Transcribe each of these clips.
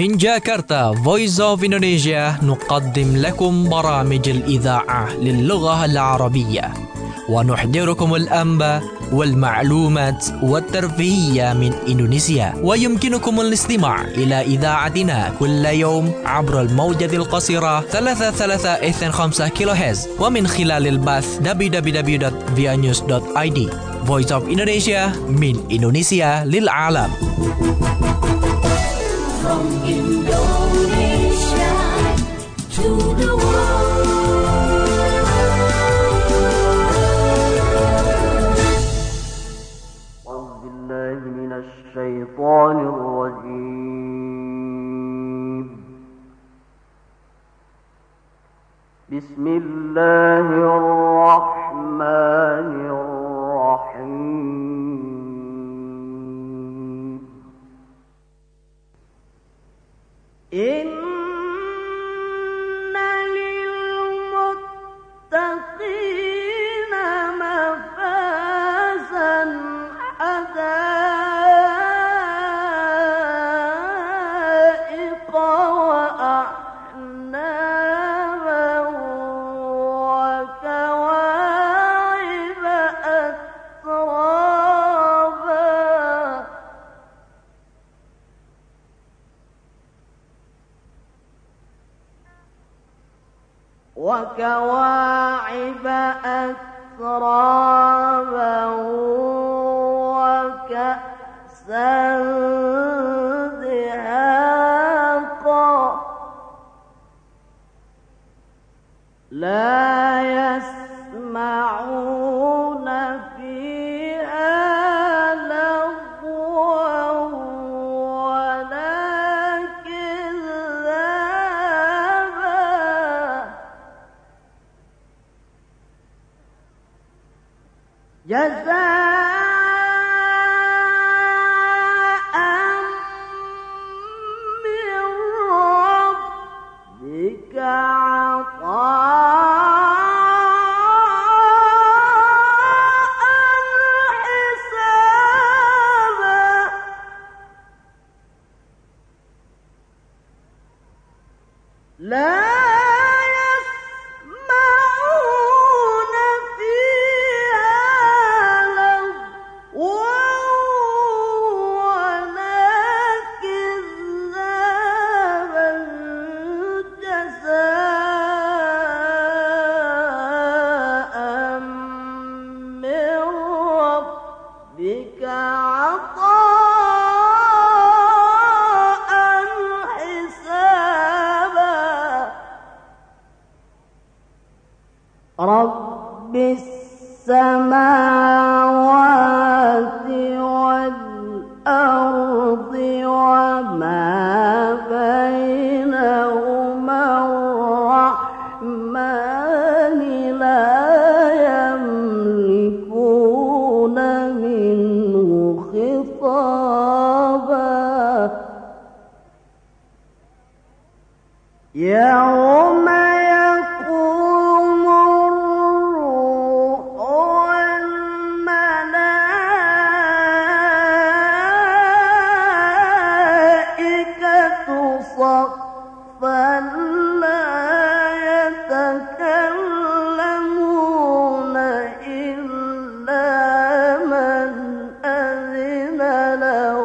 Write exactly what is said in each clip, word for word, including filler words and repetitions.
من جاكرتا Voice of Indonesia نقدم لكم برامج الإذاعة للغة العربية ونحضركم الأنباء والمعلومات والترفيهية من إندونيسيا. ويمكنكم الاستماع إلى إذاعتنا كل يوم عبر الموجة القصيرة ثلاثة ثلاثة اثنين خمسة كيلو هرتز ومن خلال البث دبليو دبليو دبليو دوت via news دوت آي دي. Voice of Indonesia من إندونيسيا للعالم. From Indonesia to the world. أعوذ بالله من الشيطان الرجيم. بسم الله الرحمن الرحيم. إن للمتقين مفازا حدائق وأعنابا وكواعب أترابا وكواعب أترابا وكأسا دهاقا لا يسمعون فيها لغوا ولا كذابا جزاء من ربك عطاء حسابا لا يسمعون فيها لغوا ولا كذابا جزاء من ربك عطاء حسابا رب السماوات والأرض وما بينهما الرحمن لا يملكون منه خطابا يوم يقوم الروح والملائكة صفا لا يتكلمون إلا من أذن له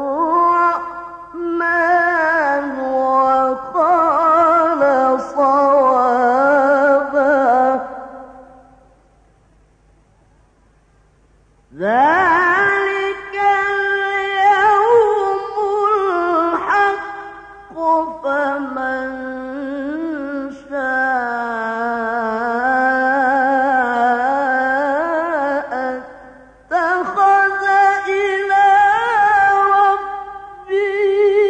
الرحمن وقال صوابا ذلك اليوم الحق فمن شاء اتخذ إلى ربه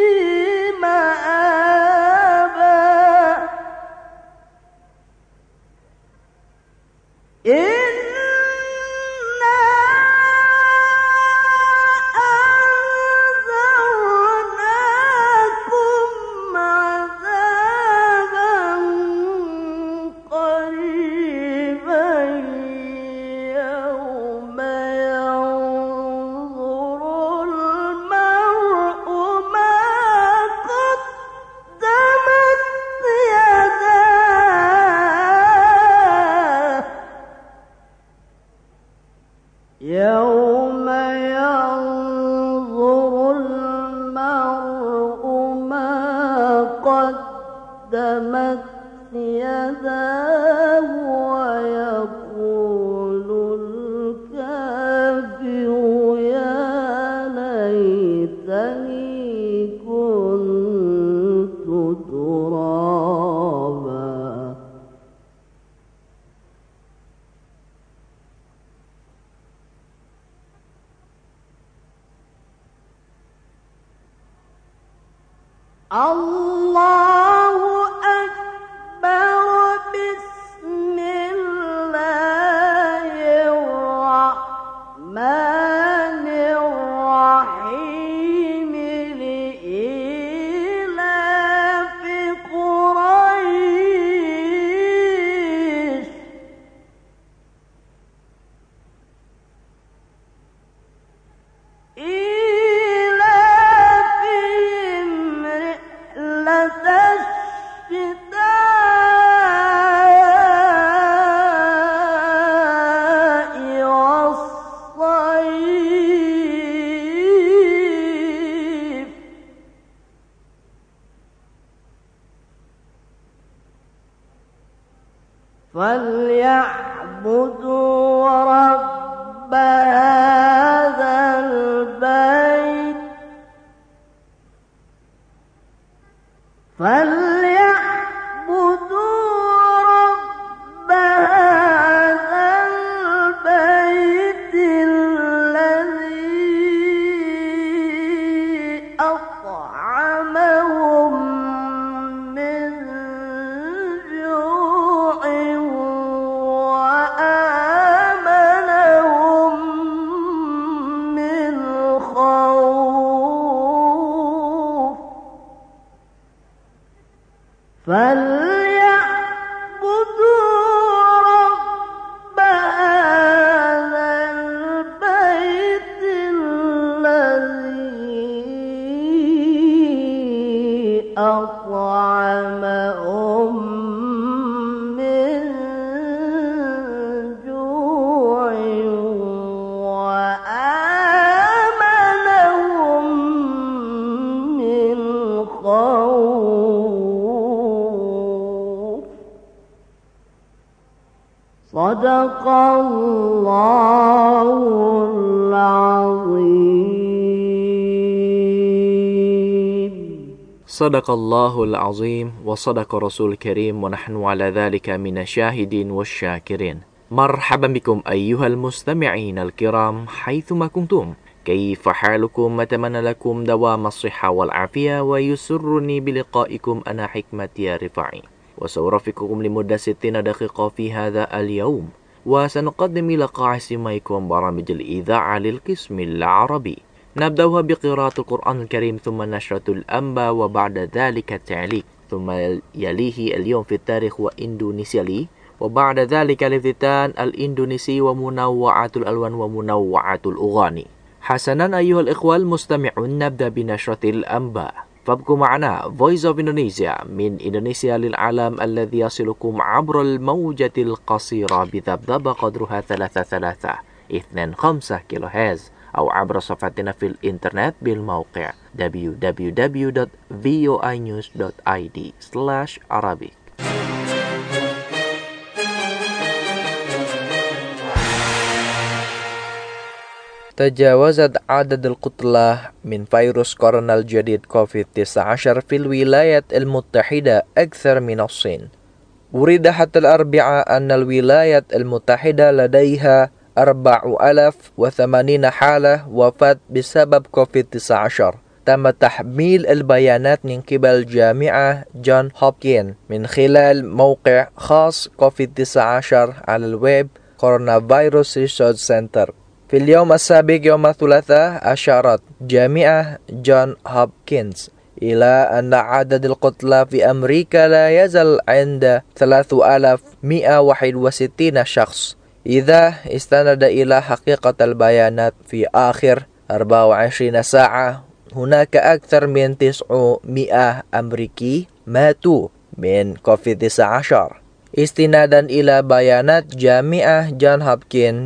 مآبا إنا أنذرناكم عذابا قريبا يوم ينظر المرء ما قدم يوم ينظر المرء ما قدمت يداه ويقول الكافر يا ليتني كنت ترابا. الله أكبر. بسم الله الرحمن الرحيم. لإيلاف قريش إيلافهم رحلة الشتاء والصيف. فليعبدوا رب هذا البيت فليعبدوا رب هذا البيت الذي أطعمهم من جوع وآمنهم من خوف. فليعبدوا رب هذا البيت الذي أطعمهم من جوع وآمنهم من خوف. صدق الله العظيم. صدق الله العظيم وصدق رسول الكريم ونحن على ذلك من الشاهدين والشاكرين. مرحبا بكم أيها المستمعين الكرام حيثما كنتم. كيف حالكم؟ أتمنى لكم دوام الصحة والعافية، ويسرني بلقائكم أنا حكمة يا رفاعي، وسأرافقكم لمدة ستين دقيقة في هذا اليوم، وسنقدم لقاء سماعكم برامج الإذاعة للقسم العربي. نبدأها بقراءة القرآن الكريم، ثم نشرة الأنباء، وبعد ذلك التعليق، ثم يليه اليوم في التاريخ وإندونيسيا لي، وبعد ذلك الافتتان الإندونيسي ومنوعات الألوان ومنوعات الأغاني. حسنا أيها الإخوة المستمعون، نبدأ بنشرة الأنباء، فابقوا معنا Voice of Indonesia من إندونيسيا للعالم الذي يصلكم عبر الموجة القصيرة بذبذبة قدرها ثلاثة ثلاثة اثنين خمسة كيلو هرتز، أو عبر صفحتنا في الإنترنت بالموقع دبليو دبليو دبليو دوت في او اي نيوز دوت اي دي سلاش عربي. تجاوزت عدد القتلى من فيروس كورونا الجديد كوفيد تسعة عشر في الولايات المتحدة أكثر من الصين. ورد حتى الأربعاء أن الولايات المتحدة لديها أربعة آلاف وثمانين حالة وفاة بسبب كوفيد تسعة عشر. تم تحميل البيانات من قبل جامعة جون هوبكين من خلال موقع خاص كوفيد تسعة عشر على الويب كورونا فيروس ريسيرش سنتر. في اليوم السابق يوم الثلاثاء أشارت جامعة جون هوبكنز إلى أن عدد القتلى في أمريكا لا يزال عند ثلاثة آلاف ومئة وواحد وستين شخص، إذا استند إلى حقيقة البيانات في آخر أربعة وعشرين ساعة هناك أكثر من تسعمئة أمريكي ماتوا من كوفيد تسعة عشر. استنادا إلى بيانات جامعة جون هوبكنز،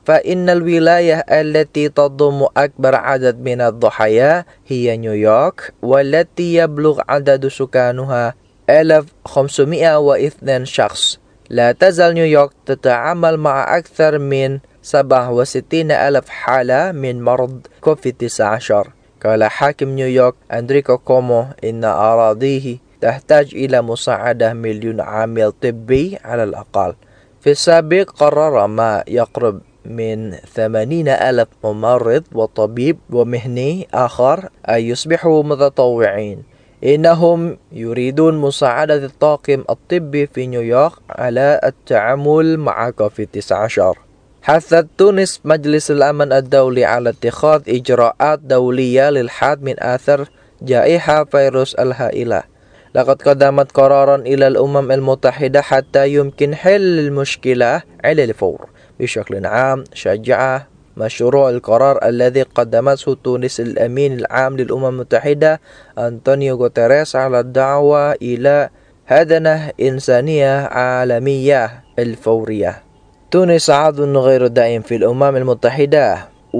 فإن الولاية التي تضم أكبر عدد من الضحايا هي نيويورك، والتي يبلغ عدد سكانها ألف وخمسمائة واثنين شخص. لا تزال نيويورك تتعامل مع أكثر من سبعة وستين ألف حالة من مرض كوفيد تسعة عشر. قال حاكم نيويورك أندريكو كومو إن أراضيه تحتاج إلى مساعدة مليون عامل طبي على الأقل. في السابق قرر ما يقرب من ثمانين ألف ممرض وطبيب ومهني آخر أن يصبحوا متطوعين. إنهم يريدون مساعدة الطاقم الطبي في نيويورك على التعامل مع كوفيد تسعة عشر. حثت تونس مجلس الأمن الدولي على اتخاذ إجراءات دولية للحد من آثار جائحة فيروس الهائلة. لقد قدمت قرارا إلى الأمم المتحدة حتى يمكن حل المشكلة على الفور. بشكل عام شجع مشروع القرار الذي قدمته تونس الأمين العام للأمم المتحدة أنطونيو غوتيريس على الدعوة إلى هدنة إنسانية عالمية الفورية. تونس عضو غير دائم في الأمم المتحدة.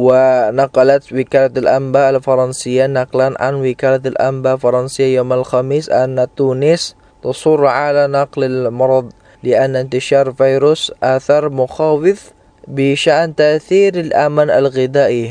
ونقلت وكالة الأنباء الفرنسية نقلا عن وكالة الأنباء الفرنسية يوم الخميس أن تونس تصر على نقل المرض لأن انتشار فيروس آثار مخاوف بشأن تأثير الأمن الغذائي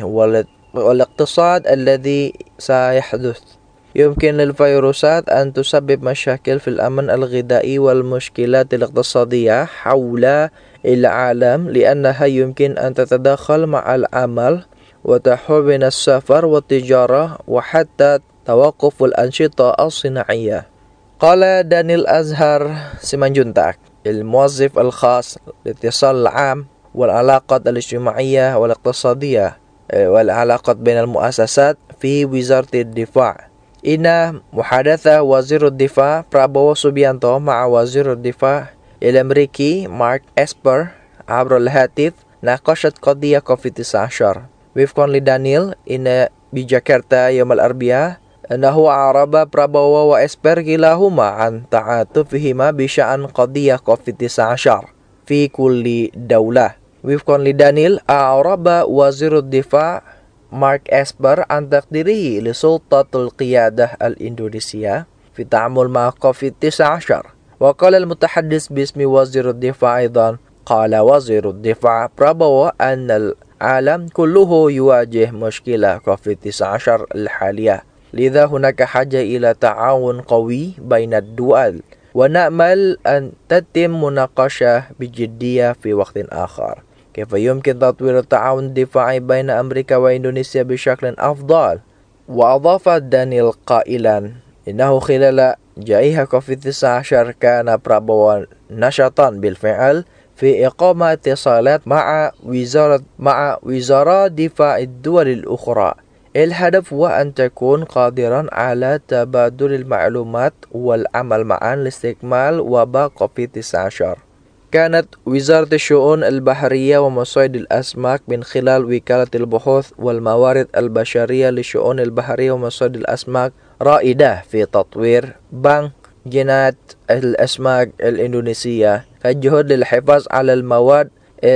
والاقتصاد الذي سيحدث. يمكن للفيروسات أن تسبب مشاكل في الأمن الغذائي والمشكلات الاقتصادية حول العالم، لأنها يمكن أن تتدخل مع العمل وتحول بين السفر والتجارة وحتى توقف الأنشطة الصناعية. قال دانيال أزهر سيمانجونتاك الموظف الخاص للاتصال العام والعلاقات الاجتماعية والاقتصادية والعلاقات بين المؤسسات في وزارة الدفاع، إن محادثة وزير الدفاع برابوو سوبيانتو مع وزير الدفاع الأمريكي مارك إسبر عبر الهاتف ناقشت قضية كوفيد تسعة عشر. وفقا لدانيال إن بجاكرتا يوم الأربعاء أنه أعرب برابوو وإسبر كلاهما عن تعاطفهما بشأن قضية كوفيد تسعة عشر في كل دولة. وفقا لدانيال أعرب وزير الدفاع مارك إسبر عن تقديره لسلطة القيادة الإندونيسية في التعامل مع كوفيد تسعة عشر. وقال المتحدث باسم وزير الدفاع أيضا قال وزير الدفاع برابوو أن العالم كله يواجه مشكلة كوفيد تسعة عشر الحالية، لذا هناك حاجة إلى تعاون قوي بين الدول، ونأمل أن تتم مناقشة بجدية في وقت آخر. كيف يمكن تطوير التعاون الدفاعي بين أمريكا وإندونيسيا بشكل أفضل؟ وأضاف دانيال قائلا إنه خلال جائحة كوفيد تسعة عشر كان برابوو نشطا بالفعل في إقامة اتصالات مع وزارة مع وزراء دفاع الدول الأخرى. الهدف هو أن تكون قادرا على تبادل المعلومات والعمل معا لاستكمال وباء كوفيد تسعة عشر. كانت وزارة الشؤون البحرية ومصايد الأسماك من خلال وكالة البحوث والموارد البشرية للشؤون البحرية ومصايد الأسماك رائدة في تطوير بنك جينات الأسماك الإندونيسية كجهد للحفاظ على المواد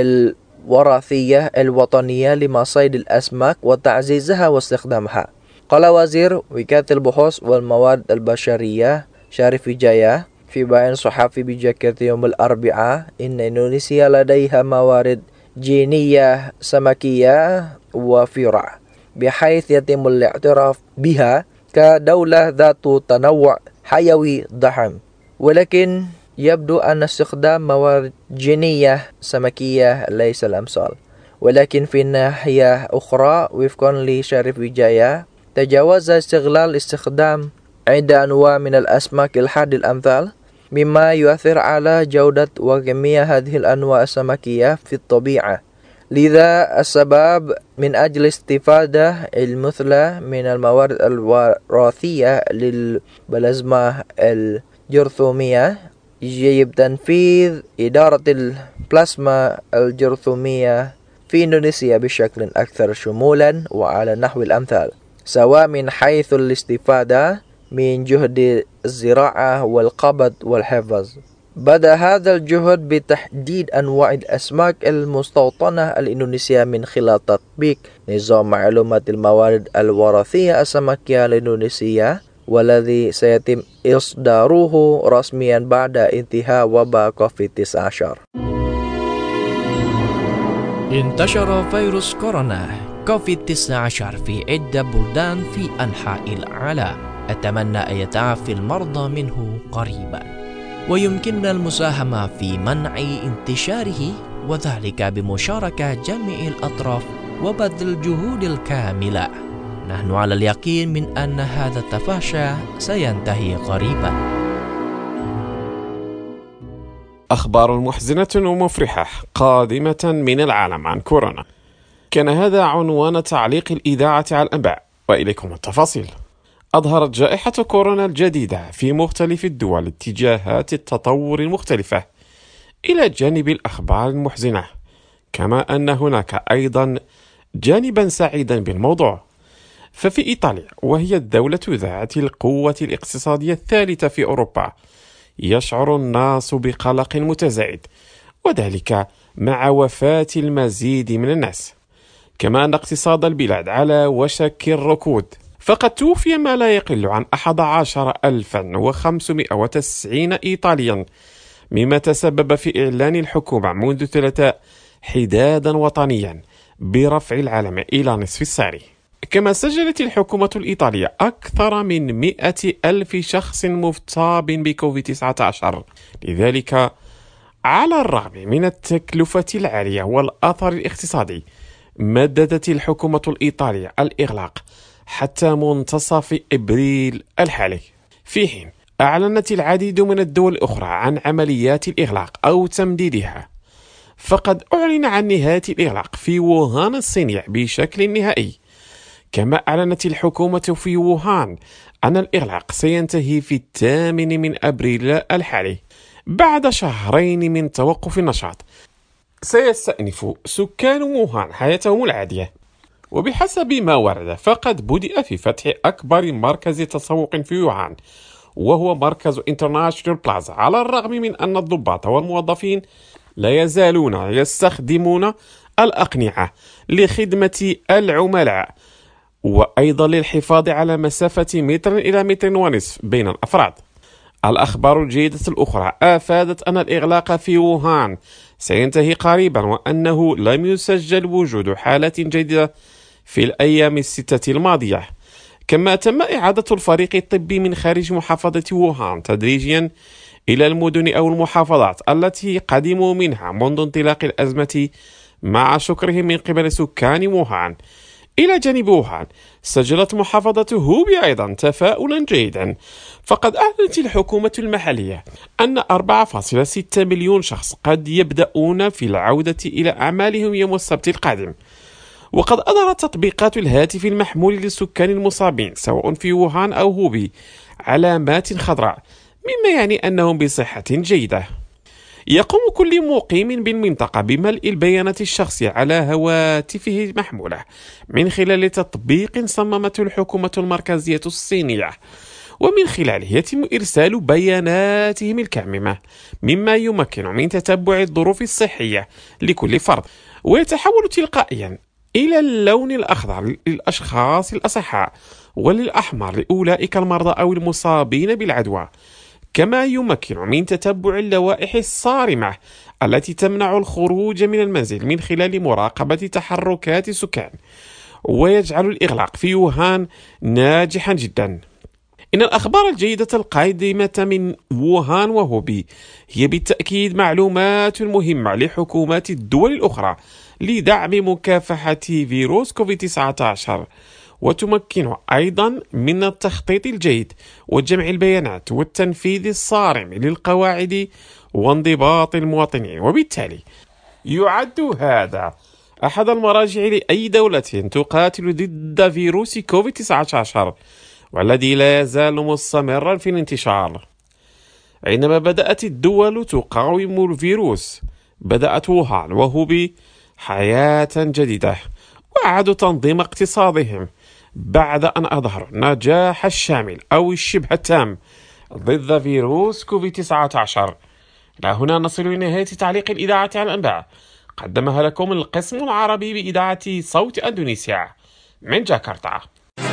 الوراثية الوطنية لمصايد الأسماك وتعزيزها واستخدامها. قال وزير وكالة البحوث والموارد البشرية شارف ويجايا في بيان صحفي بجاكرتا يوم الأربعاء إن إندونيسيا لديها موارد جينية سمكية وفيرة بحيث يتم الاعتراف بها كدولة ذات تنوع حيوي ضخم، ولكن يبدو أن استخدام موارد جينية سمكية ليس الأمثل. ولكن في ناحية أخرى وفقا لشارف ويجايا تجاوز استغلال استخدام عدة أنواع من الأسماك الحاد الأمثال، مما يؤثر على جودة وكمية هذه الأنواع السمكية في الطبيعة. لذا السبب من أجل الاستفادة المثلى من الموارد الوراثية للبلازما الجرثومية يجب تنفيذ إدارة البلازما الجرثومية في إندونيسيا بشكل أكثر شمولا وعلى نحو الأمثال، سواء من حيث الاستفادة من جهد الزراعة والقبض والحفظ. بدأ هذا الجهد بتحديد أنواع الأسماك المستوطنة الإندونيسية من خلال تطبيق نظام معلومات الموارد الوراثية السمكية الإندونيسية، والذي سيتم إصداره رسميا بعد انتهاء وباء كوفيد تسعة عشر. انتشر فيروس كورونا كوفيد تسعة عشر في عدة بلدان في أنحاء العالم. أتمنى أن يتعافى المرضى منه قريبا، ويمكننا المساهمة في منع انتشاره، وذلك بمشاركة جميع الأطراف وبذل الجهود الكاملة. نحن على اليقين من أن هذا التفاشي سينتهي قريبا. أخبار محزنة ومفرحة قادمة من العالم عن كورونا. كان هذا عنوان تعليق الإذاعة على الأنباء، وإليكم التفاصيل. أظهرت جائحة كورونا الجديدة في مختلف الدول اتجاهات التطور المختلفة إلى جانب الأخبار المحزنة، كما أن هناك أيضا جانبا سعيدا بالموضوع. ففي إيطاليا، وهي الدولة ذات القوة الاقتصادية الثالثة في أوروبا، يشعر الناس بقلق متزايد، وذلك مع وفاة المزيد من الناس، كما أن اقتصاد البلاد على وشك الركود. فقد توفي ما لا يقل عن أحد عشر ألفا وخمسمائة وتسعين إيطاليا، مما تسبب في إعلان الحكومة منذ الثلاثاء حدادا وطنيا برفع العلم إلى نصف الساري. كما سجلت الحكومة الإيطالية أكثر من مئة ألف شخص مصاب بكوفيد تسعة عشر. لذلك على الرغم من التكلفة العالية والأثر الاقتصادي، مددت الحكومة الإيطالية الإغلاق حتى منتصف إبريل الحالي، في حين أعلنت العديد من الدول الأخرى عن عمليات الإغلاق أو تمديدها. فقد أعلن عن نهاية الإغلاق في ووهان الصينية بشكل نهائي، كما أعلنت الحكومة في ووهان أن الإغلاق سينتهي في الثامن من أبريل الحالي بعد شهرين من توقف النشاط. سيستأنف سكان ووهان حياتهم العادية. وبحسب ما ورد، فقد بدأ في فتح أكبر مركز تسوق في ووهان، وهو مركز انترناشونال بلازا، على الرغم من أن الضباط والموظفين لا يزالون يستخدمون الأقنعة لخدمة العملاء، وأيضا للحفاظ على مسافة متر إلى متر ونصف بين الأفراد. الأخبار الجيدة الأخرى أفادت أن الإغلاق في ووهان سينتهي قريبا، وأنه لم يسجل وجود حالات جديدة في الأيام الستة الماضية. كما تم إعادة الفريق الطبي من خارج محافظة ووهان تدريجيا إلى المدن أو المحافظات التي قدموا منها منذ انطلاق الأزمة، مع شكرهم من قبل سكان ووهان. إلى جانب ووهان، سجلت محافظة هوبي أيضا تفاؤلا جيدا، فقد أعلنت الحكومة المحلية أن أربعة فاصلة ستة مليون شخص قد يبدأون في العودة إلى أعمالهم يوم السبت القادم. وقد أظهرت تطبيقات الهاتف المحمول للسكان المصابين سواء في ووهان أو هوبي علامات خضراء، مما يعني أنهم بصحة جيدة. يقوم كل مقيم بالمنطقة بملء البيانات الشخصية على هواتفه المحمولة من خلال تطبيق صممته الحكومة المركزية الصينية، ومن خلاله يتم إرسال بياناتهم الكاملة، مما يمكن من تتبع الظروف الصحية لكل فرد، ويتحول تلقائيا إلى اللون الأخضر للأشخاص الأصحاء، وللأحمر لأولئك المرضى أو المصابين بالعدوى. كما يمكن من تتبع اللوائح الصارمة التي تمنع الخروج من المنزل من خلال مراقبة تحركات السكان، ويجعل الإغلاق في ووهان ناجحا جدا. إن الأخبار الجيدة القادمة من ووهان وهوبي هي بالتأكيد معلومات مهمة لحكومات الدول الأخرى لدعم مكافحة فيروس كوفيد تسعة عشر، وتمكن أيضا من التخطيط الجيد وجمع البيانات والتنفيذ الصارم للقواعد وانضباط المواطنين. وبالتالي يعد هذا أحد المراجع لأي دولة تقاتل ضد فيروس كوفيد تسعة عشر، والذي لا يزال مستمرا في الانتشار. عندما بدأت الدول تقاوم الفيروس، بدأت ووهان وهوبي حياة جديدة، وأعادوا تنظيم اقتصادهم بعد أن أظهروا النجاح الشامل أو الشبه التام ضد فيروس كوفيد تسعة عشر. لا هنا نصل لنهاية تعليق الإذاعة على الأنباء، قدمها لكم القسم العربي بإذاعة صوت أندونيسيا من جاكرتا.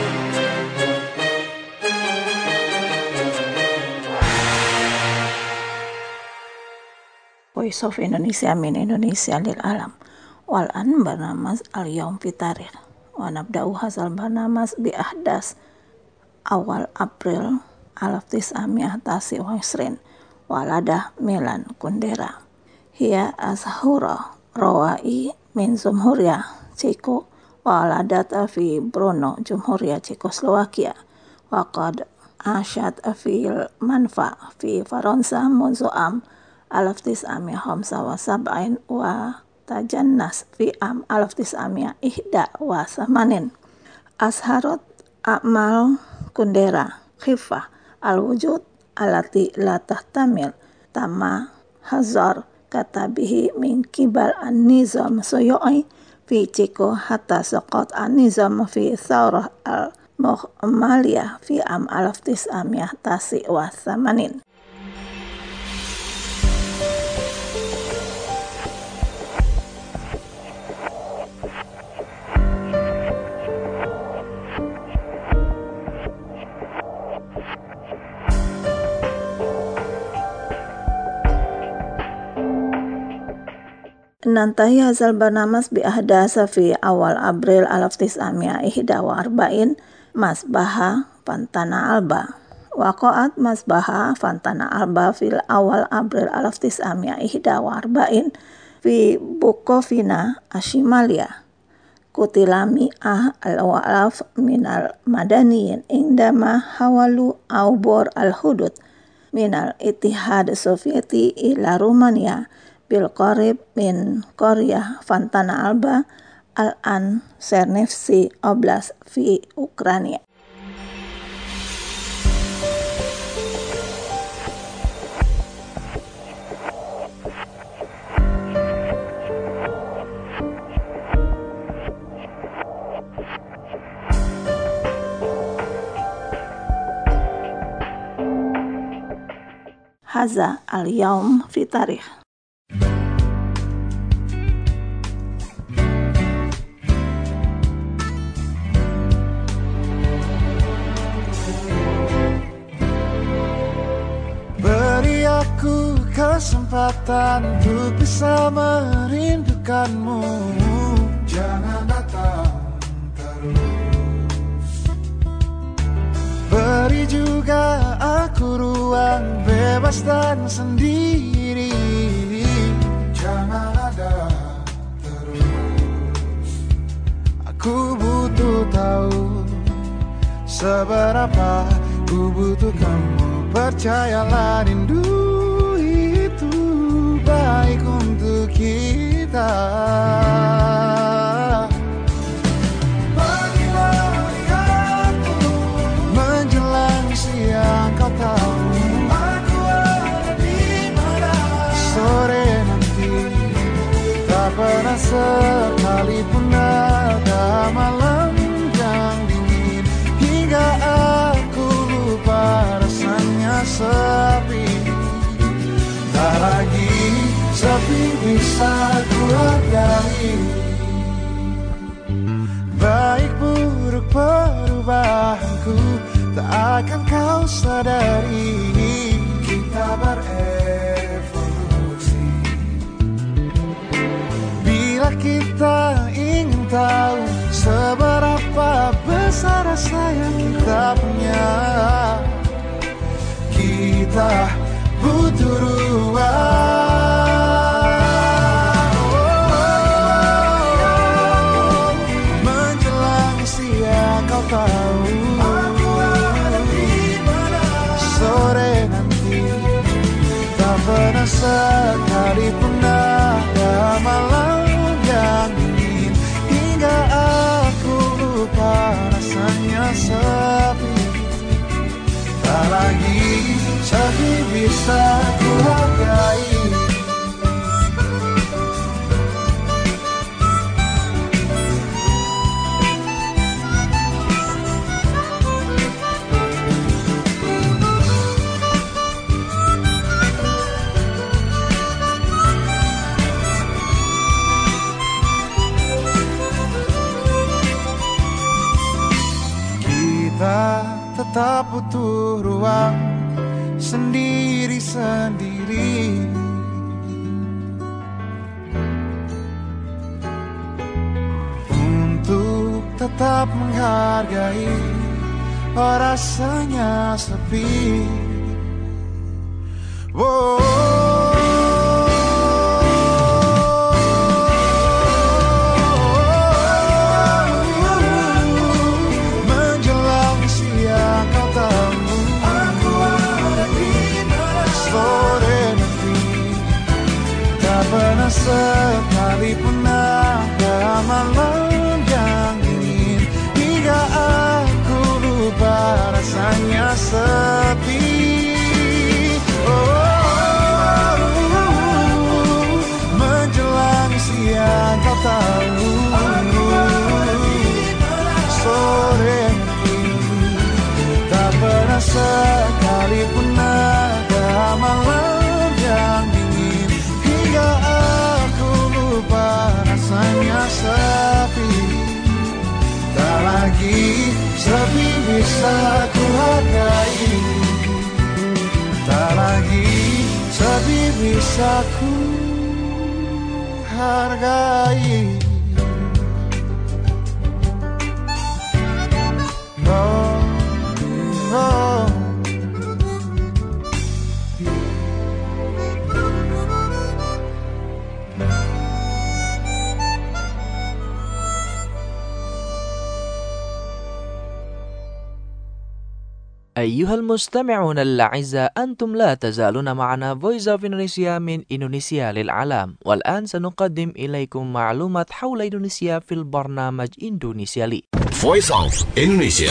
Voice of Indonesia min Indonesia lil alam. Wal an barnamas al yaum fi tarikh. Wa nabda'u hadzal barnamas bi ahdas awal April alaf tis'amiyah tasi wa isrin. Waladah Milan Kundera. Hiya azhura rawai min Jumhuriyah Ceko. Waladat fi Brno Jumhuriyah Cekoslowakia. Wa qad asyad fil manfa fi Faransa munzu am alaf tis'amiyah khamsa wa sab'in wa tajannas fi am alaf tis'amiyah ihda wa samanin. Asharat a'mal Kundera khifah al-wujud alati la tahtamil tama hazar katabihi min kibal an-nizam suyu'i fi Ceko hatta saqat an-nizam fi thawrah al-mu'maliyah fi am alaf tis'amiyah tasi wa samanin. Nantahi hazal barnamas bi ahdasa fi awal April alaf tis'amiyah ihda wa arba'in masbaha Fantana Alba. Waqa'at masbaha Fantana Alba fil awal April alaf tis'amiyah ihda wa arba'in fi Bukovina Ashimalia. Kutilami ah al-walaf minal madaniyin indama hawalu aubor al-hudud minal Ittihad Sovieti ila Rumania bil qarib min Korea Fantana Alba al-an Chernivtsi Oblast fi Ukraina. Haza al-yaum fi tarikh. Kesempatan untuk bisa merindukanmu. Jangan datang terus. Beri juga aku ruang bebas dan sendiri. Jangan ada terus. Aku butuh tahu seberapa ku butuh kamu. Percayalah rindu baik untuk kita. Pagi-pagi aku menjelang siang, kau tahu aku ada di mana. Sore nanti tak pernah sekalipun ada malam yang dingin hingga aku lupa rasanya sepi. Tak lagi sepi bisa ku hargai. Baik buruk perubahanku tak akan kau sadari. Kita berevolusi. Bila kita ingin tahu seberapa besar rasa yang kita punya, kita butuh ruang. Oh, menjelang siang kau tahu aku ada di mana. Sore nanti tak pernah sekalipun ada malam yang dingin hingga aku lupa rasanya sepi. Tak lagi sepi bisa ku hargai. tak butuh ruang sendiri-sendiri. Untuk tetap menghargai, oh rasanya sepi. Oh, menjelang siang kau tahu, aku ada di mana sore nanti. Tak pernah sekalipun ada malam yang dingin, hingga aku lupa rasanya sepi. Yang kau tahu, sore nanti tak pernah sekalipun ada malam yang dingin, hingga aku lupa rasanya sepi. Tak lagi sepi bisa ku hargai, tak lagi sepi bisa ku hargai. Oh, oh. أيها المستمعون الأعزاء، أنتم لا تزالون معنا Voice of Indonesia من إندونيسيا للعالم، والآن سنقدم إليكم معلومات حول إندونيسيا في البرنامج إندونيسيا لي. Voice of Indonesia.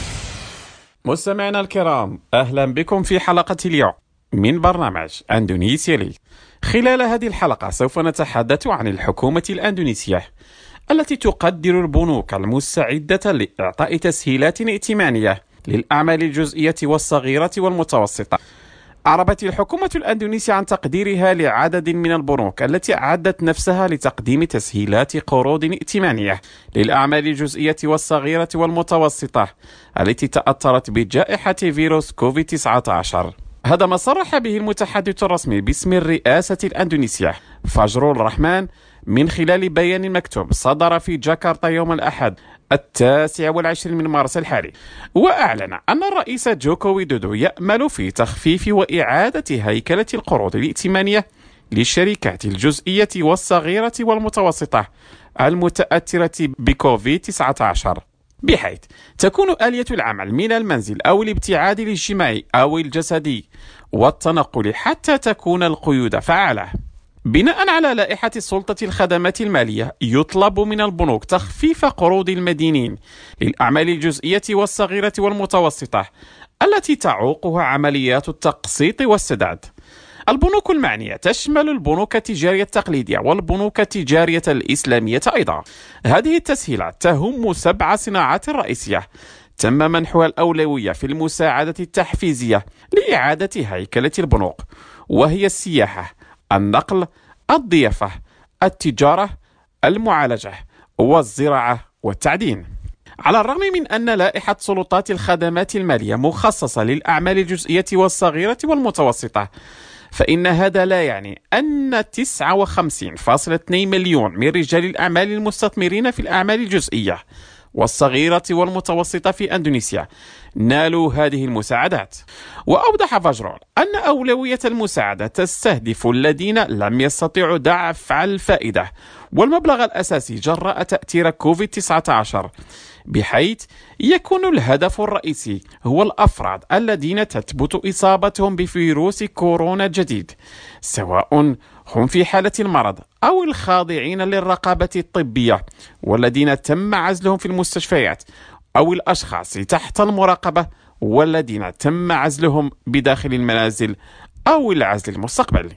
مستمعينا الكرام، أهلا بكم في حلقة اليوم من برنامج إندونيسيا لي. خلال هذه الحلقة سوف نتحدث عن الحكومة الأندونيسية التي تقدر البنوك المستعدة لإعطاء تسهيلات ائتمانية للأعمال الجزئية والصغيرة والمتوسطة. أعربت الحكومة الأندونيسية عن تقديرها لعدد من البنوك التي أعدت نفسها لتقديم تسهيلات قروض ائتمانية للأعمال الجزئية والصغيرة والمتوسطة التي تأثرت بجائحة فيروس كوفيد تسعة عشر. هذا ما صرح به المتحدث الرسمي باسم الرئاسة الأندونيسية فجرول الرحمن من خلال بيان مكتوب صدر في جاكرتا يوم الأحد التاسع والعشرين من مارس الحالي، وأعلن أن الرئيس جوكو ويدودو يأمل في تخفيف وإعادة هيكلة القروض الائتمانية للشركات الجزئية والصغيرة والمتوسطة المتأثرة بكوفيد تسعة عشر، بحيث تكون آلية العمل من المنزل أو الابتعاد الاجتماعي أو الجسدي والتنقل حتى تكون القيود فعالة. بناء على لائحة سلطة الخدمات المالية، يطلب من البنوك تخفيف قروض المدينين للأعمال الجزئية والصغيرة والمتوسطة التي تعوقها عمليات التقسيط والسداد. البنوك المعنية تشمل البنوك التجارية التقليدية والبنوك التجارية الإسلامية أيضا. هذه التسهيلات تهم سبع صناعات رئيسية تم منحها الأولوية في المساعدة التحفيزية لإعادة هيكلة البنوك، وهي السياحة، النقل، الضيافة، التجارة، المعالجة، والزراعة والتعدين. على الرغم من أن لائحة سلطات الخدمات المالية مخصصة للأعمال الجزئية والصغيرة والمتوسطة، فإن هذا لا يعني أن تسعة وخمسين فاصلة اثنين مليون من رجال الأعمال المستثمرين في الأعمال الجزئية والصغيرة والمتوسطة في أندونيسيا نالوا هذه المساعدات. وأوضح فجرول أن أولوية المساعدة تستهدف الذين لم يستطيعوا دفع الفائدة والمبلغ الأساسي جراء تأثير كوفيد تسعة عشر، بحيث يكون الهدف الرئيسي هو الأفراد الذين تثبت إصابتهم بفيروس كورونا الجديد، سواء هم في حالة المرض أو الخاضعين للرقابة الطبية والذين تم عزلهم في المستشفيات، أو الأشخاص تحت المراقبة والذين تم عزلهم بداخل المنازل أو العزل المستقبلي.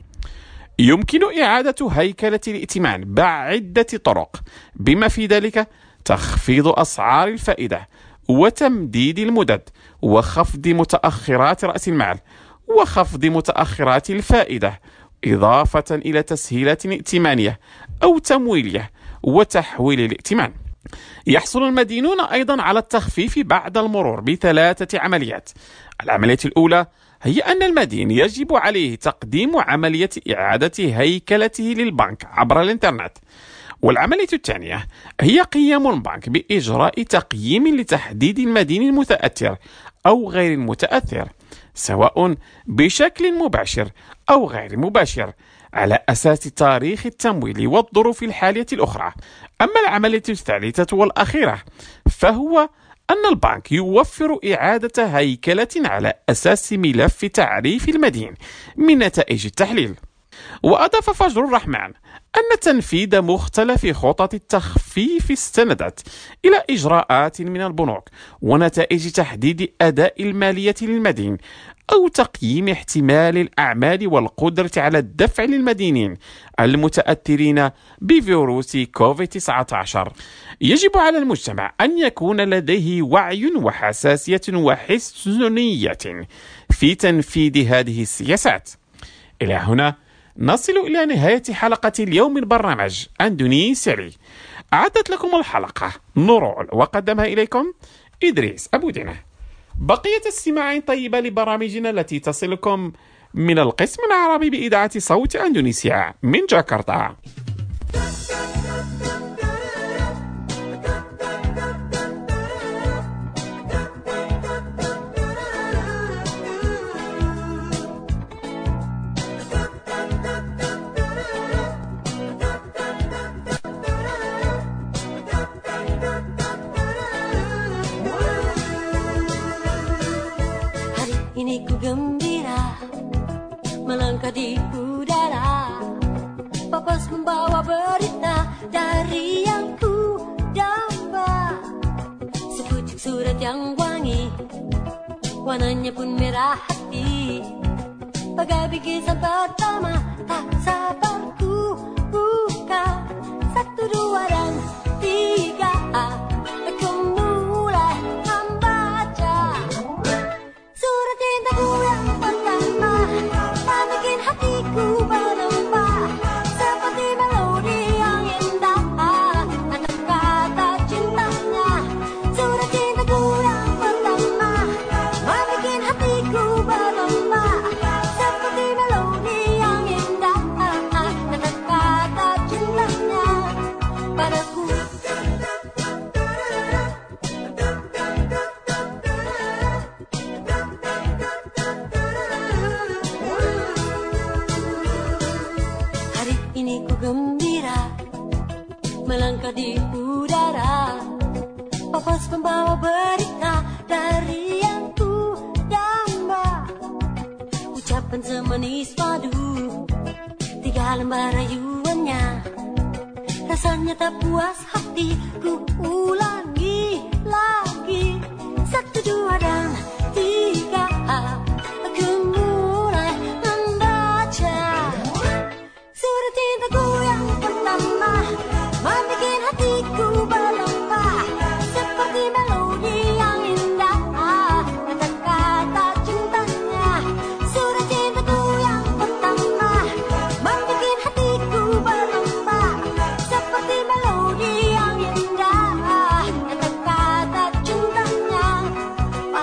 يمكن إعادة هيكلة الائتمان بعدة طرق، بما في ذلك تخفيض أسعار الفائدة وتمديد المدد وخفض متأخرات رأس المال وخفض متأخرات الفائدة، إضافة إلى تسهيلات ائتمانية أو تمويلية وتحويل الائتمان. يحصل المدينون أيضا على التخفيف بعد المرور بثلاثة عمليات. العملية الأولى هي أن المدين يجب عليه تقديم عملية إعادة هيكلته للبنك عبر الإنترنت. والعملية الثانية هي قيام البنك بإجراء تقييم لتحديد المدين المتأثر أو غير المتأثر، سواء بشكل مباشر أو غير مباشر، على أساس تاريخ التمويل والظروف الحالية الأخرى. أما العملية الثالثة والأخيرة فهو أن البنك يوفر إعادة هيكلة على أساس ملف تعريف المدين من نتائج التحليل. وأضاف فجر الرحمن أن تنفيذ مختلف خطط التخفيف استندت إلى إجراءات من البنوك ونتائج تحديد أداء المالية للمدين أو تقييم احتمال الأعمال والقدرة على الدفع للمدينين المتأثرين بفيروس كوفيد تسعة عشر. يجب على المجتمع أن يكون لديه وعي وحساسية وحسنية في تنفيذ هذه السياسات. إلى هنا نصل إلى نهاية حلقة اليوم من برنامج أندونيسيا لي. أعدت لكم الحلقة نورول وقدمها إليكم إدريس أبو دينة. بقية استماع طيبة لبرامجنا التي تصلكم من القسم العربي بإذاعة صوت أندونيسيا من جاكرتا. Ini ku gembira melangkah di udara, Papas membawa berita dari yang ku damba. Sepucuk surat yang wangi, warnanya pun merah hati. Bagai bingkisan pertama, tak sabar ku buka. Satu, dua, dan tiga, aku mulai membaca. Surat cintaku yang pertama, tak bikin hatiku berlembah. Seperti melodi yang indah, ada kata cintanya. Surat cintaku yang pertama, tak bikin hatiku berlembah. Seperti melodi yang indah, ada kata cintanya padaku. Ini ku gembira melangkah di udara, Papas membawa berita dari yang ku damba. Ucapan semanis madu, tiga lembar rayuannya. Rasanya tak puas hati, ku ulangi lagi. Satu, dua, dan tiga, aku mulai membaca. Surat cintaku yang pertama, membikin hatiku berlembah. Seperti melodi yang indah, kata-kata cintanya. Surat cintaku yang pertama, membikin hatiku berlembah. Seperti melodi yang indah, kata-kata cintanya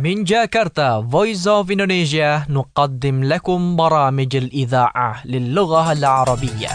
من جاكرتا Voice of Indonesia نقدم لكم برامج الإذاعة للغة العربية.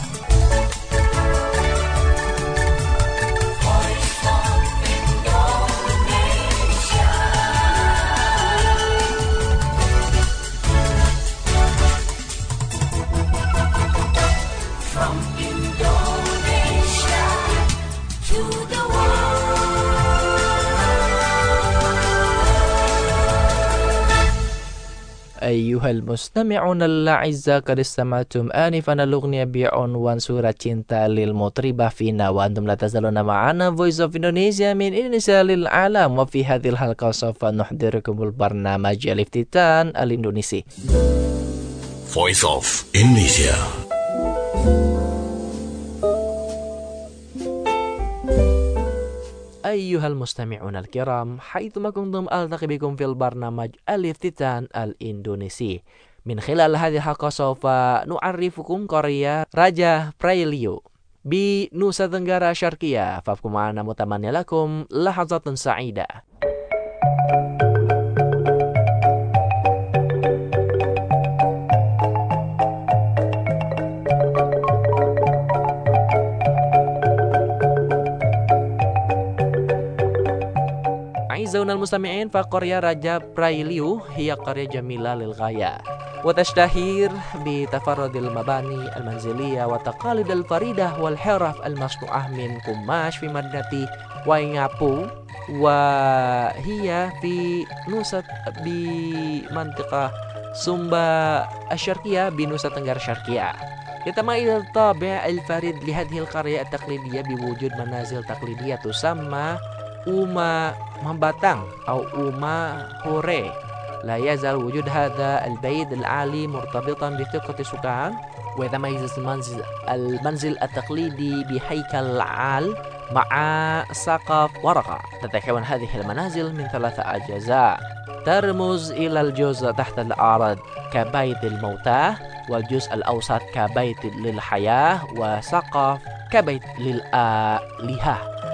أيها المستمعون الأعزاء قد استمعتم آنفا الأغنية بعنوان سورة cinta للمطربة فينا وأنتم لا تزالون معنا Voice of Indonesia من إندونيسيا للعالم. وفي هذه الحلقة سوف نحضركم البرنامج الافتتان الإندونيسي Voice of Indonesia. أيها المستمعون الكرام حيثما كنتم ألتقي بكم في البرنامج الافتتان الإندونيسي. من خلال هذه الحلقة سوف نعرفكم قرية راجا برايليو بنوسا تنغارا شرقية. فابقوا معنا متمنى لكم لحظات سعيدة. أعزائنا المستمعين، فقرية راجا برايليو هي قرية جميلة للغاية وتشتهر بتفرد المباني المنزلية والتقاليد الفريدة والحرف المصنوعة من قماش في مدينة واينغابو، وهي في نوسا بمنطقة سومبا الشرقية بنوسا تنغارا الشرقية. يتميز الطابع الفريد لهذه القرية التقليدية بوجود منازل تقليدية تسمى Uma Mambatang أو Uma Hore. لا يزال وجود هذا البيت العالي مرتبطا بثقة السكان، ويتميز المنزل, المنزل التقليدي بهيكل عال مع سقف ورقة. تتكون هذه المنازل من ثلاثة أجزاء ترمز إلى الجزء تحت الأرض كبيت الموتى، والجزء الأوسط كبيت للحياة، وسقف كبيت للآلهة.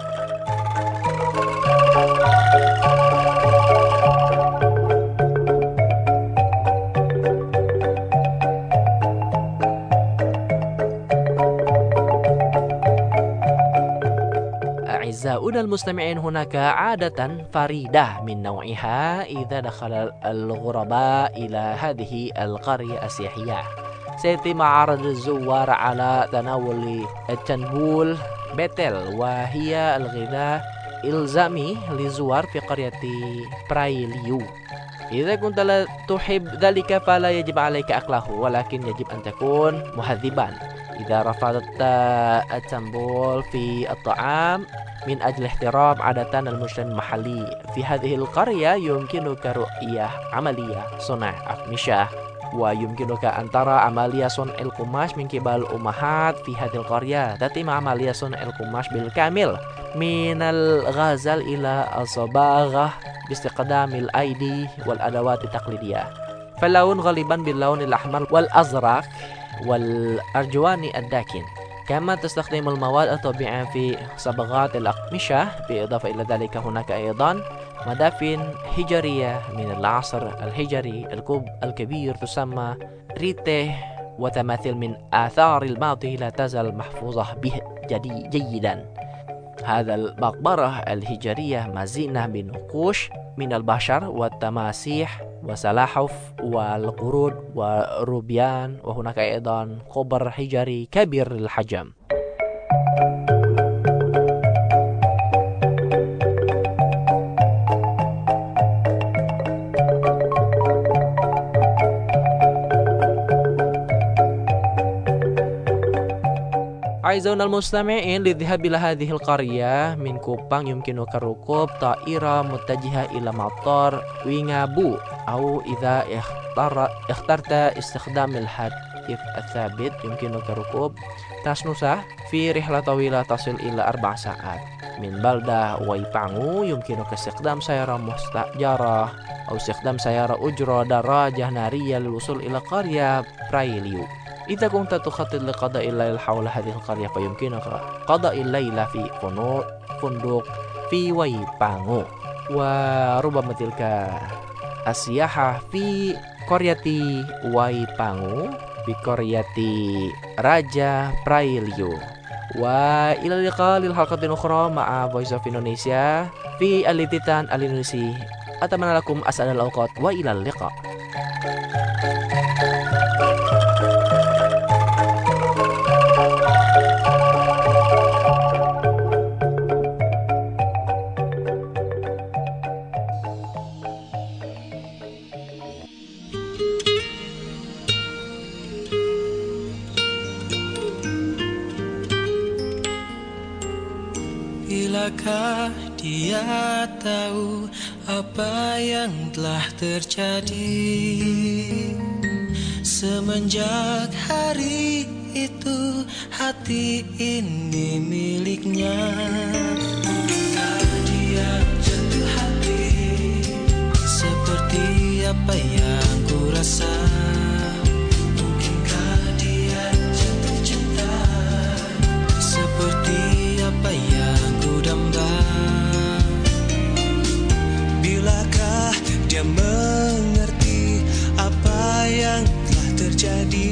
أعزائنا المستمعين، هناك عادة فريدة من نوعها إذا دخل الغرباء إلى هذه القرية السياحية. سيتم عرض الزوار على تناول التنبول بتل، وهي الغذاء إلزامي للزوار في قرية برايليو. إذا كنت لا تحب ذلك فلا يجب عليك أكله، ولكن يجب أن تكون مهذبا. إذا رفضت التنبول في الطعام من أجل احترام عادة المجتمع المحلي في هذه القرية، يمكنك رؤية عملية صنع أقمشة، ويمكنك أن ترى عملية صنع القماش من قبل الأمهات في هذه القرية. تتم عملية صنع القماش بالكامل من الغزل إلى الصباغة باستخدام الأيدي والأدوات التقليدية. فاللون غالبا باللون الأحمر والأزرق والأرجواني الداكن. كما تستخدم المواد الطبيعية في صبغات الأقمشة. بالإضافة إلى ذلك هناك أيضا مدافن حجرية من العصر الحجري الكب الكبير تسمى ريته، وتماثيل من آثار الماضي لا تزال محفوظة به جدي جيدا. هذا المقبرة الحجرية مزينة بنقوش من البشر والتماسيح وسلاحف والقرود والروبيان، وهناك أيضا قبر حجري كبير الحجم. أعزائنا المستمعين، للذهاب إلى هذه القرية من كوبانغ يمكنك ركوب طائرة متجهة إلى مطار وينغابو، أو إذا اختار اخترت استخدام الهاتف الثابت يمكنك ركوب تاسنوسا في رحلة طويلة تصل إلى أربع ساعات. من بلدة ويبانغو يمكنك استخدام سيارة مستأجرة أو استخدام سيارة أجرة دراجة نارية للوصول إلى قرية برايليو. إذا كنت تخطط لقضاء الليل حول هذه القرية فيمكنك قضاء الليلة في فندق في ويبانغو، وربما تلك asyaha fi koryati Waipangu bi koryati Raja Prailyo. Wa ila liqa lil halqatin ukhra ma'a Voice of Indonesia fi alititan al-Indonesia. Atamana lakum as'alal awqat wa ila liqa. Bilakah dia tahu apa yang telah terjadi semenjak hari itu hati ini miliknya. Mungkinkah dia jatuh hati seperti apa yang ku rasa? Mungkinkah dia jatuh cinta seperti apa yang ku damba? Bilakah dia mengerti apa yang telah terjadi?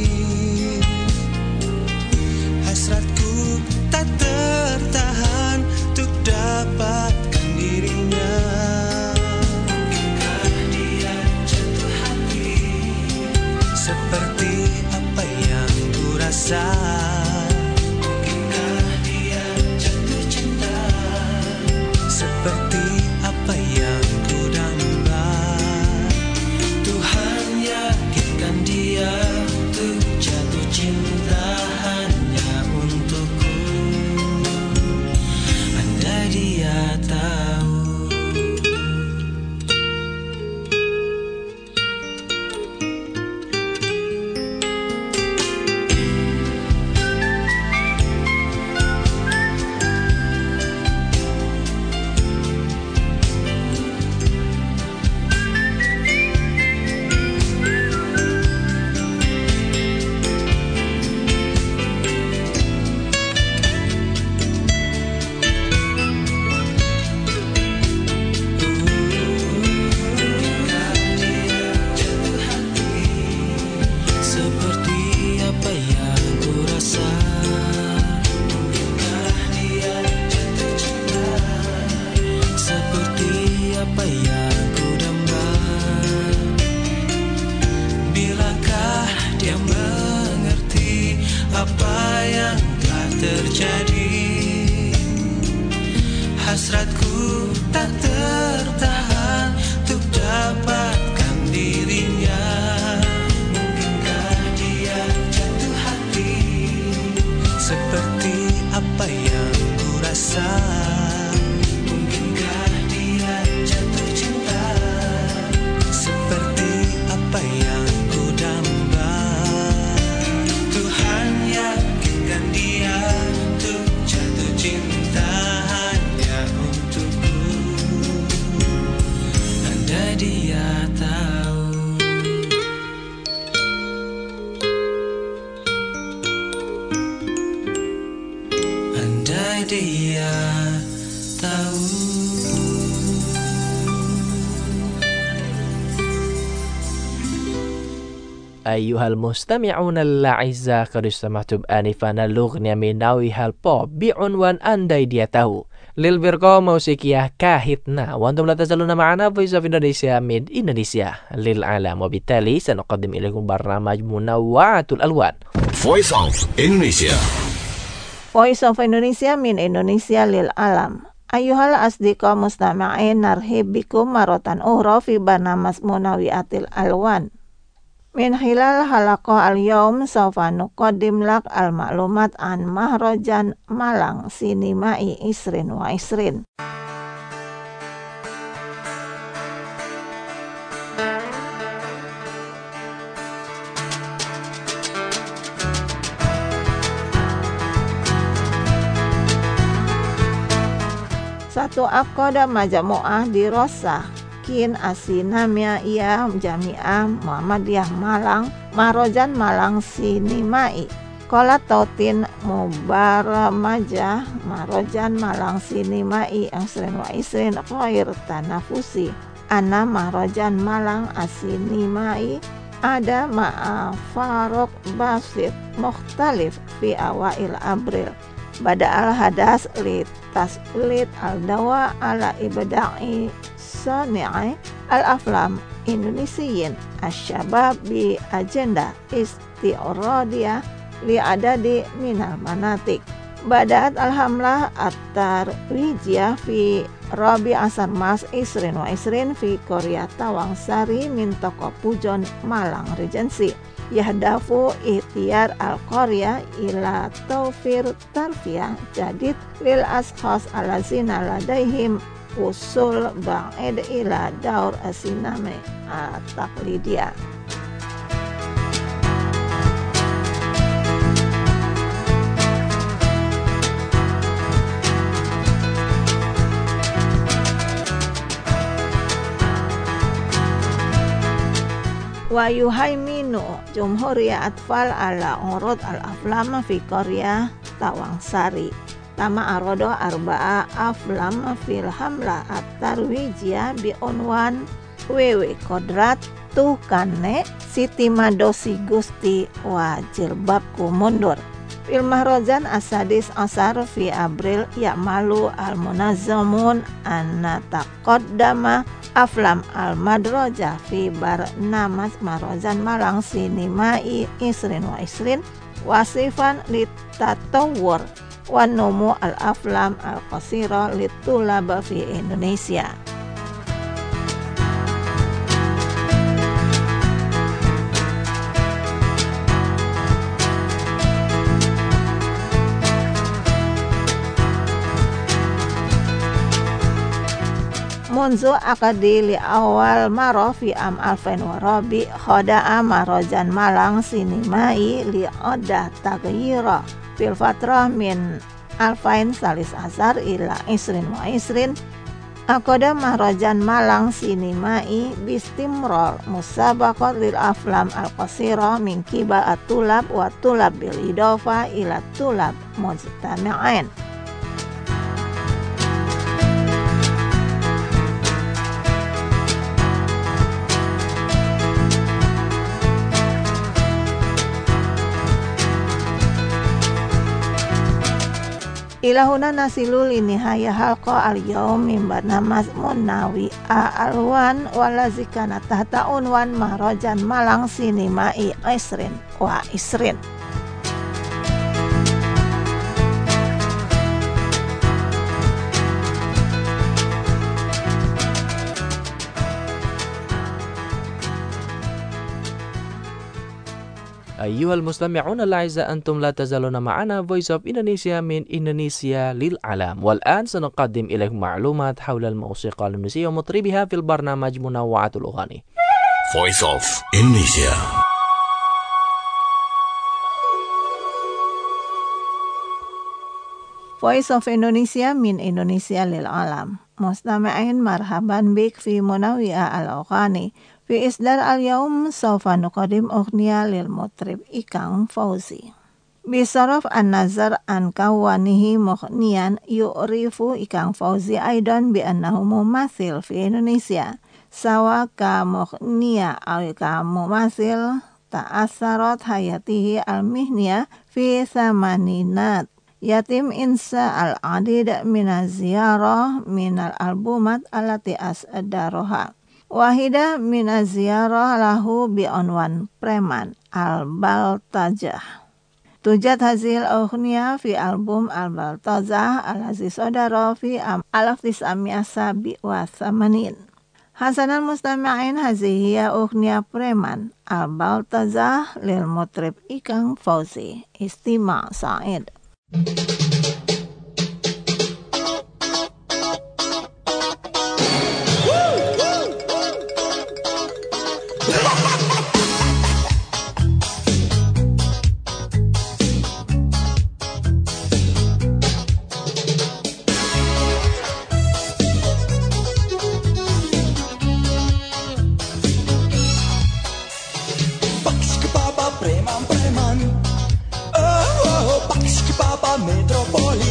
Hasratku tak tertahan untuk dapatkan dirinya. Mungkinkah dia jatuh hati seperti apa yang ku rasa? Mungkinkah dia jatuh cinta seperti apa yang ku damba? Tuhan yakinkan dia untuk jatuh cinta hanya untukku. Andai dia tahu. Hasratku tak tertahan untuk dapatkan dirinya. Mungkinkah dia jatuh hati seperti apa yang ku rasa? Mungkinkah dia jatuh cinta seperti apa yang ku damba? Tuhan yakinkan dia untuk jatuh cinta untukku. Andai dia tahu. Andai dia tahu. Ayyuhal mustami'un al-la'izza qad istama'tum anifan al-lughniya min nawihal pop bi'unwan andai dia tahu. Lil Birko Mausikiyah Kahitna wa antum la tazaluna ma'ana Voice of Indonesia mid Indonesia lil alam wa bitali sanuqaddim ilaikum barnamaj munawwa'atul alwan. Voice of Indonesia. Voice of Indonesia min Indonesia lil alam. Ayuhal asdiqa mustami'in narhib bikum marotan ukhra fi barnamas munawiatil alwan. Min hilal halaqah al-yawm sawfa nuqaddim lak al-ma'lumat an mahrajan Malang Sinimai Isrin wa Isrin. Satu afqada majamu'ah di Rosa Kin asinamia ia jami'ah Muhammadiyah Malang Mahrojan Malang Sinimai Kolat tautin mubaramajah Mahrojan Malang Sinimai Isrin wa Isrin khair tanafusi Ana Mahrajan Malang Asinimai ada ma'a Farok Basit Mukhtalif fi awail April Bada al-hadas li taslit al-dawa ala ibda'i sani'i al-aflam Indonesian Asyabab bi agenda isti'radiyah li adadi minal manatik Badaat alhamlah at-tarwijiyah fi Rabi Asar Mas Isrin wa Isrin fi Korea Tawangsari min Toko Pujon Malang Regency Yahdafu ihtiyar al-Korea ila taufir tarfiyah jadid lil ashkhas alazina ladaihim usul ba'id ila daur asiname at-taqlidiyah. Wa yuhaiminu Jumhuriyah Atfal ala urud al-aflam fi Korea Tawangsari Tama arodo arba'a aflam fil hamla at-tarwijiyah bi unwan wewe kodrat tukane Siti Madosi Gusti wa jilbabku mundur Fil Mahrajan asadis asar fi April ya'malu al-munazzamun anna taqaddama aflam al-madrajah fi barnamas Mahrajan Malang Sinimai Isrin wa Isrin wasifan litatawwur wa numu al-aflam al-qasira litulab fi Indonesia. Munzu akadi li awal maro fi am alfain warabi khoda'a Mahrajan Malang Sinimai li odah taghyira fil fatrah min alfain salis asar ila isrin wa isrin akoda Mahrajan Malang Sinimai bistimrol musabaqat lil aflam al-qasira min kiba at-tulab wa tulab bil idofa ila tulab mujtami'ain. Ilahuna nasilul inihaya halqa al-yawm min barnamas munawi a-alwan walazikana tahta unwan Mahrajan Malang Sinimai Isrin wa Isrin. أيها المستمعون الأعزاء أنتم لا تزالون معنا Voice of Indonesia من إندونيسيا للعالم والآن سنقدم إليكم معلومات حول الموسيقى الإندونيسية ومطربها في البرنامج منوعة الأغاني Voice of Indonesia. Voice of Indonesia min Indonesia lil'alam. Mustami'in marhaban bik fi munawi'a al-aghani. Fi isdar al-yawm sawfa nuqadim ughniya lil mutrib Ikang Fauzi. Bisaraf an-nazar an kawanihi mughniyan yu'rifu Ikang Fauzi aidan bi annahu mumathil fi Indonesia. Sawa ka mughniya aw ka mumathil ta'assarat hayatihi al-mihniya fi thamaninat. Yatim insa al-adid mina ziyarah minal albumat alati asdaroha. Wahida mina ziyarah lahu bi'unwan preman al-baltajah. Tujat hazil ughniya fi album al-baltajah alazi sodara fi am alaf tis'amiyah sabi wa thamanin. Hasanal mustami'in hazihiyya ughniya preman al-baltajah lil mutrib Ikang Fauzi. Istima Sa'id.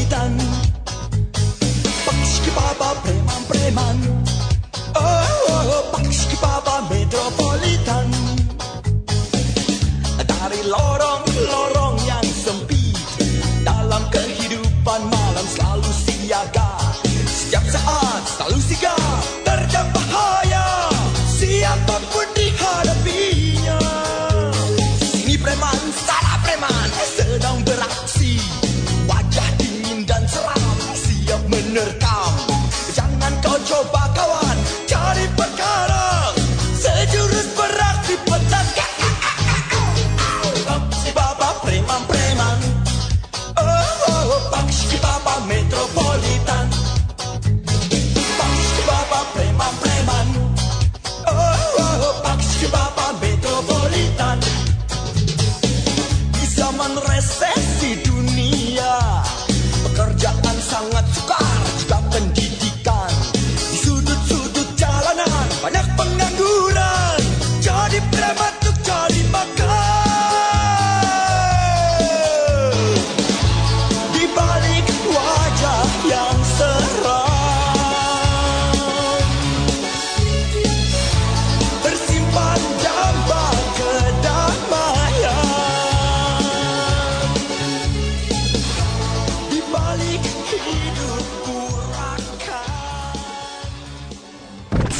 Metropolitan Pakski Papa preman-preman Oh, oh,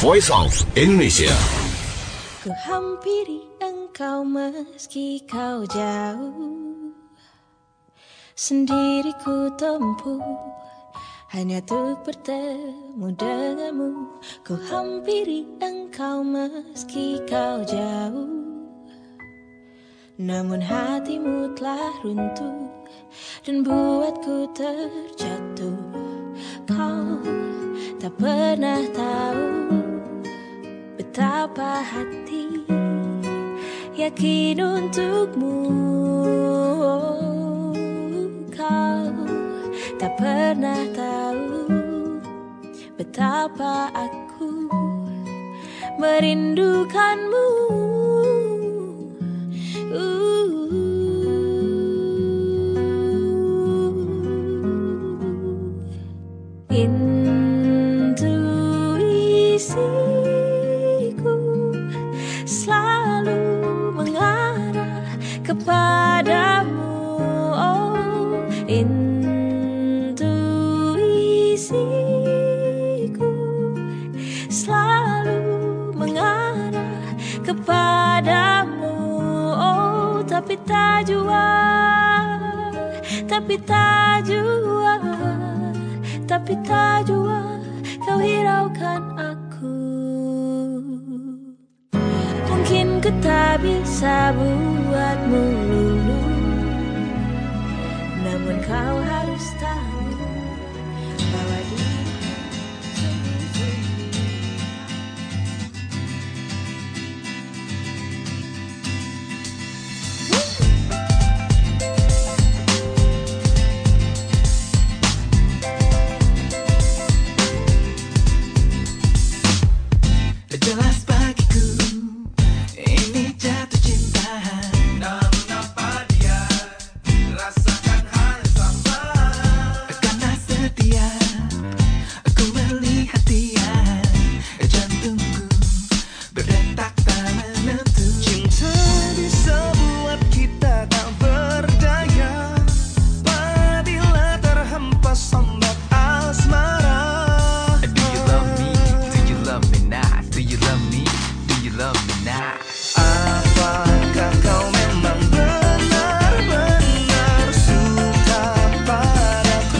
Voice of Indonesia. Ku hampiri engkau meski kau jauh, sendiri ku tempuh hanya untuk bertemu denganmu. Ku hampiri engkau meski kau jauh, namun hatimu telah runtuh dan buatku terjatuh. Kau tak pernah tahu betapa hati yakin untukmu. Kau tak pernah tahu betapa aku merindukanmu. Intuisiku selalu mengarah kepadamu. Oh, intuisiku selalu mengarah kepadamu. Oh, tapi tak jua, tapi tak jua, tapi tak jua kau hiraukan aku. Mungkin ku tak bisa buatmu luluh, namun kau harus tahu bahwa dia jelas bagiku ini jatuh cinta. Namun apa dia rasakan hal yang sama. Karena setia aku melihat dia, jantungku berdetak tak menentu. Cinta bisa buat kita tak berdaya apabila terhempas ombak asmara. Do you love me? Do you love me not? Do you love me? Do you love me now? Apakah kau memang benar-benar suka padaku?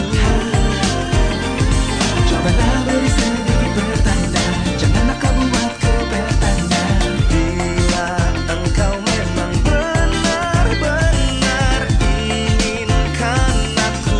Cobalah beri sedikit bertanda, janganlah kau buatku bertanya. Bila engkau memang benar-benar inginkan aku,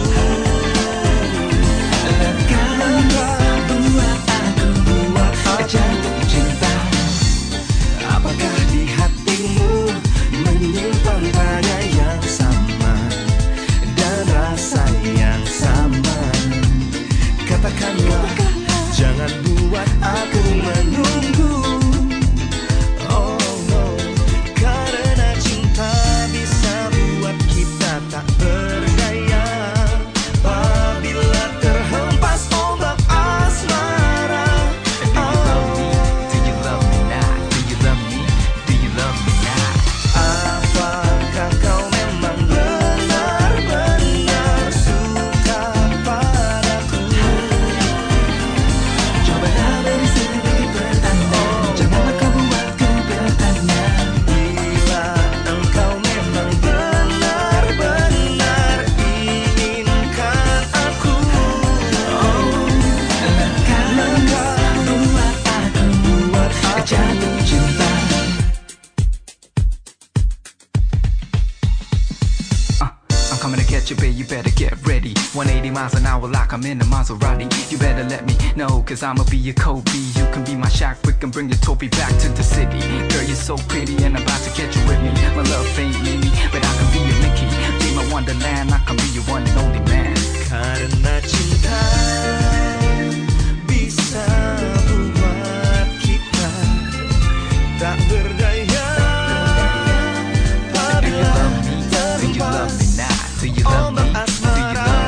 engkau buat aku buat jatuh cinta. Apakah di hatimu menyimpan tanya yang sama dan rasa yang sama? Katakanlah, jangan buat aku menunggu. Oh no, karena cinta bisa buat kita tak berdaya apabila terhempas ombak asmara. Do you love me? Do you love me now? Do you love me? Do you love me now? Apakah kau memang benar-benar suka padaku? Cobalah beri sedikit bertanda, janganlah kau buatku bertanya. Bila engkau memang benar-benar inginkan aku, langkah buat aku buat jatuh cinta. Uh, I'm coming to catch you, babe, you better get ready. one eighty miles an hour like I'm in a Maserati. You better let me know, cause I'ma be your Kobe. You can be my Shaq, we can bring your Toby back to the city. Girl, you're so pretty and I'm about to get you with me. My love ain't Mimi, but I can be your Mickey. Be my wonderland, I can be your one and only man. Karena cinta bisa buat kita tak berdaya apabila terhempas ombak asmara.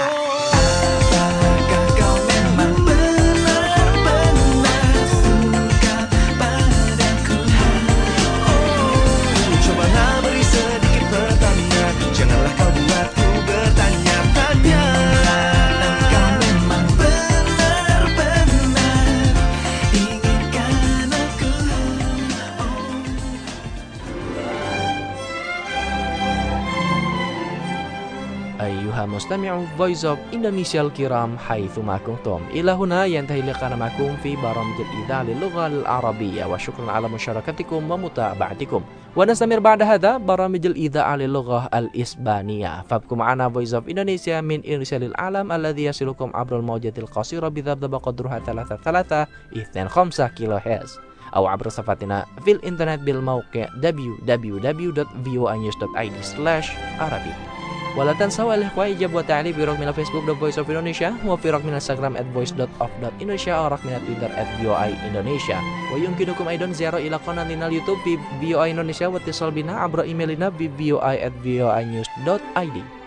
Apakah kau memang benar-benar suka padaku? Oh, cobalah beri sedikit bertanya, janganlah kau buatku bertanya. مستمعو Voice of Indonesia الكرام حيثما كنتم. إلى هنا ينتهي لقاءنا معكم في برامج الإذاعة للغة العربية، وشكرا على مشاركتكم ومتابعتكم. ونستمر بعد هذا برامج الإذاعة للغة الإسبانية. فابقوا معنا Voice of Indonesia من إرسال العالم الذي يصلكم عبر الموجات القصيرة بذبذب قدرها ثلاثة ثلاثة اثنين خمسة كيلو هرتز، أو عبر صفحتنا في الإنترنت بالموقع دبليو دبليو دبليو دوت في او اي نيوز دوت اي دي سلاش عربي. ولا تنسوا الإخوة إيجاب وتعليق في رقم من فيسبوك The Voice of Indonesia، وفي رقم من انستغرام at voice dot of dot indonesia، أو رقم من تويتر at في او اي Indonesia. ويمكنكم أيضا زيارة إلى قناتنا اليوتيوب في في او اي Indonesia، واتصال بنا عبر إيميلنا في في او اي at في او اي نيوز دوت اي دي.